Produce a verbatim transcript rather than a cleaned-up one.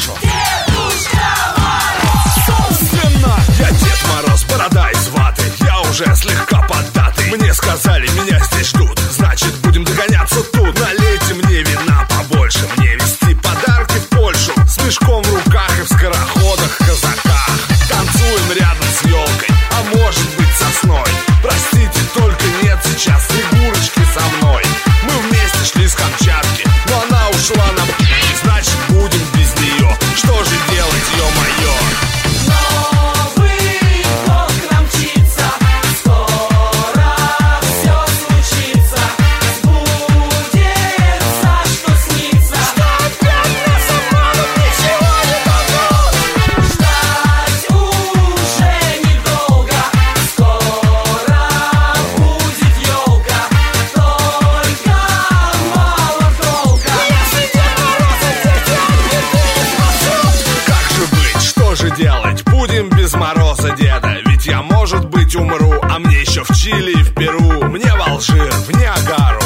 хорошо. Собственно, я Дед Мороз, борода из ваты. Я уже слегка поддатый. Мне сказали, меня здесь ждут, значит будем догоняться тут. Налейте мне вина побольше, мне везти подарки в Польшу. С мешком в руках и в скороходах, казаках. Танцуем рядом с елкой, а может быть сосной. Простите, только нет сейчас Снегурочки со мной. Мы вместе шли с Камчатки, но она ушла на б***ь, значит будем без нее. Что же делать, ё-моё? Новый год к нам мчится, скоро все случится. Сбудется, что снится, что опять нас обманут, ничего не дадут. Ждать уже недолго, скоро будет елка, только мало толка. Если Дед Мороз ответит, Как же быть, что же делать? Будем без Мороза Деда. Ведь я, может быть, умру, а мне еще в Чили и в Перу. Мне в Алжир, в Ниагару,